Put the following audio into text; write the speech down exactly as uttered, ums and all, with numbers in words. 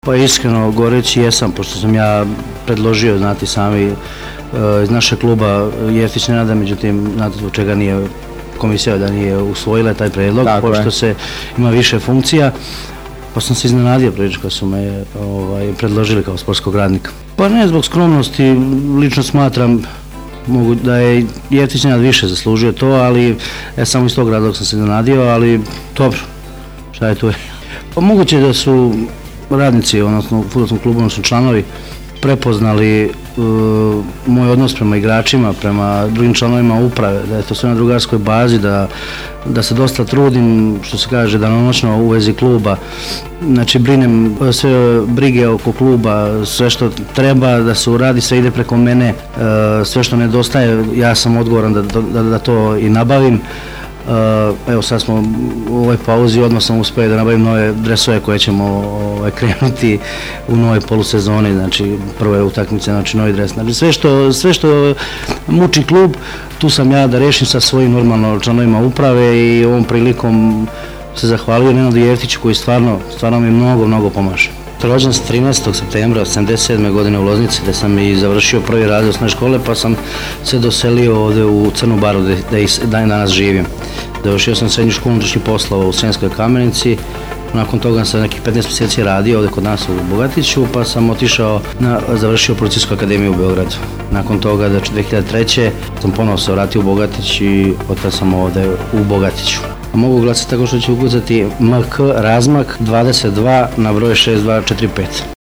Pa iskreno govoreći jesam, pošto sam ja predložio, znati sami, iz našeg kluba Jeftić Nenada, međutim, znate zbog čega nije komisija da nije usvojila taj predlog, pošto se ima više funkcija, pa sam se iznenadio prilično kad su me ovaj, predložili kao sportskog radnika. Pa ne zbog skromnosti, lično smatram mogu da je Jeftić Nenad više zaslužio to, ali ja samo iz tog razloga sam se iznenadio, ali dobro, šta je tu? Pa moguće da su radnici, odnosno u fudbalskom klubu, odnosno članovi, prepoznali uh, moj odnos prema igračima, prema drugim članovima uprave, da je to sve na drugarskoj bazi, da, da se dosta trudim, što se kaže, danonoćno u vezi kluba. Znači, brinem sve brige oko kluba, sve što treba da se uradi, sve ide preko mene, uh, sve što nedostaje, ja sam odgovoran da, da, da to i nabavim. Uh, evo sad smo u ovoj pauzi, odmah sam uspio da nabavim nove dresove koje ćemo ovaj, krenuti u novoj polusezoni, znači prve utakmice, znači novi dres. Znači sve što, sve što muči klub, tu sam ja da rešim sa svojim normalno članovima uprave i ovom prilikom se zahvalio Nenadu Jeftiću koji stvarno, stvarno mi mnogo, mnogo pomaže. Rođen sam trinaestog septembra sedamdeset sedme godine u Loznici, gde sam i završio prvi razred osnovne škole, pa sam se doselio ovde u Crnu Baru, gde i danas živim. Završio sam srednju školu unutrašnjih poslova u Sremskoj Kamenici, nakon toga sam nekih petnaest mjeseci radio ovde kod nas u Bogatiću, pa sam otišao na, završio Policijsku akademiju u Beogradu. Nakon toga, znači dve hiljade treće sam ponovo se vratio u Bogatić i otkad sam ovde u Bogatiću. Mogu glasati tako što ću ukucati M K razmak dvadeset dva na broj šest dva četiri pet.